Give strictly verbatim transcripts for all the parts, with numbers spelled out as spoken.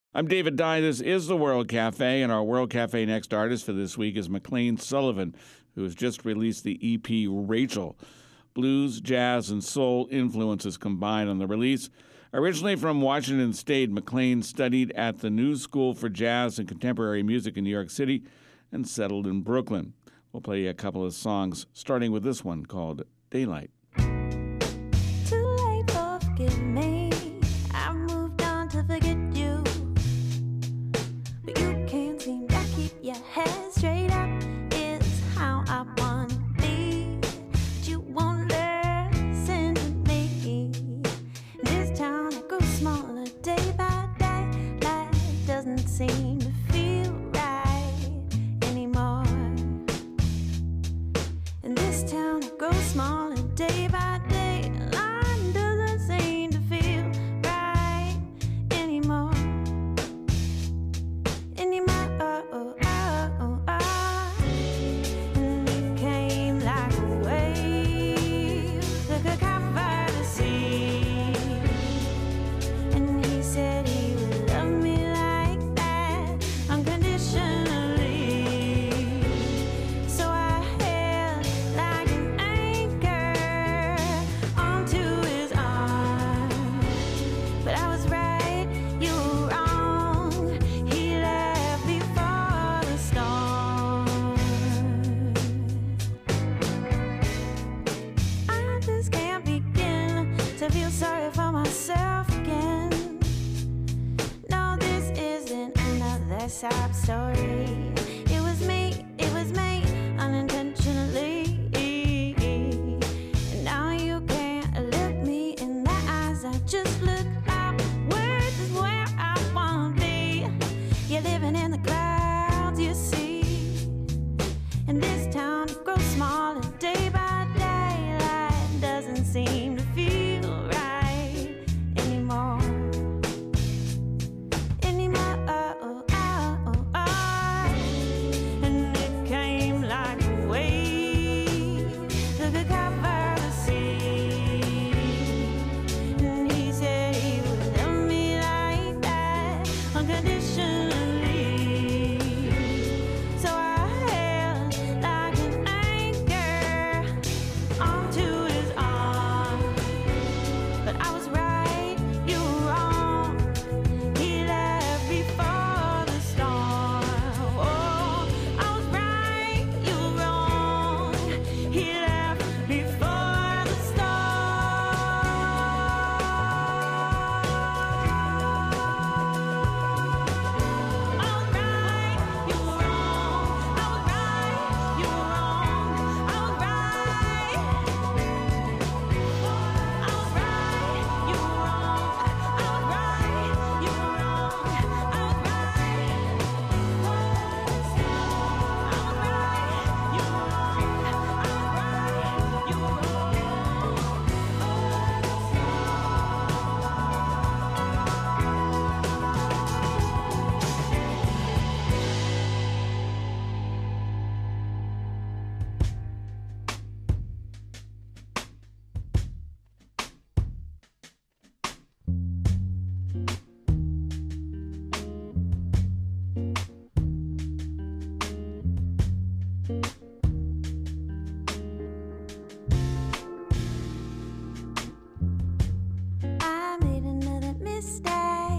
I'm David Dye. This is the World Cafe, and our World Cafe Next artist for this week is McLean Sullivan, who has just released the E P Rachel. Blues, jazz, and soul influences combined on the release. Originally from Washington State, McLean studied at the New School for Jazz and Contemporary Music in New York City and settled in Brooklyn. We'll play you a couple of songs, starting with this one called Daylight. Too late for forgive me. I moved on to forget you. But you can't seem to keep your head straight up. Is how I want to be. But you won't listen to me. This town that grows smaller day by day. Life doesn't seem to feel right anymore. In this town that grows smaller day by day, line doesn't seem to feel right anymore. Anymore, oh, oh, oh, oh, oh. And it came like a wave, like a cover the sea. And he said he would love me like that, unconditionally. So I held like an anchor onto his arm. But I was right, you were wrong. He left before the storm. I just can't begin to feel sorry for myself again. No, this isn't another sob story. It was me, it was me, unintentionally. And now you can't look me in the eyes. I just look outwards is where I wanna be. You're living in the clouds, you see. And this town grows smaller day by day. Life doesn't seem to feel right anymore. Anymore, oh, oh, oh, oh. And it came like a wave, like a cover the sea. And he said he would love me like that, unconditionally. So I held like an anchor onto his arm. But I was right, you were wrong. He left before the storm. Oh, I was right, you were wrong. He left before the storm. I was right, you were wrong. I was right, you were wrong. I was right. I was right, you were wrong. I was right, you were wrong. I was right. I was right, you were wrong. I was right, you were I made another mistake.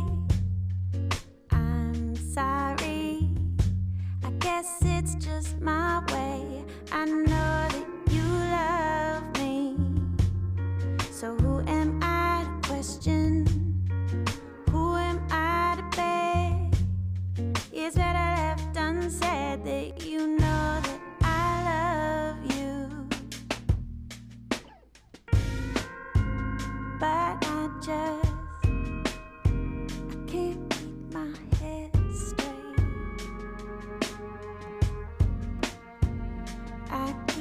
I'm sorry. I guess it's just my way. I know that you love me. So who am I to question? Who am I to beg? Is that I left unsaid that you know that I love you? But I just I can't keep my head straight. I can't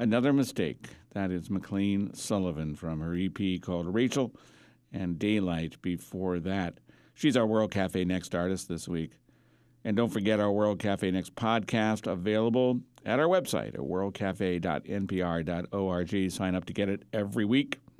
Another Mistake. That is McLean Sullivan from her E P called Rachel, and Daylight before that. She's our World Cafe Next artist this week. And don't forget our World Cafe Next podcast available at our website at world cafe dot n p r dot org. Sign up to get it every week.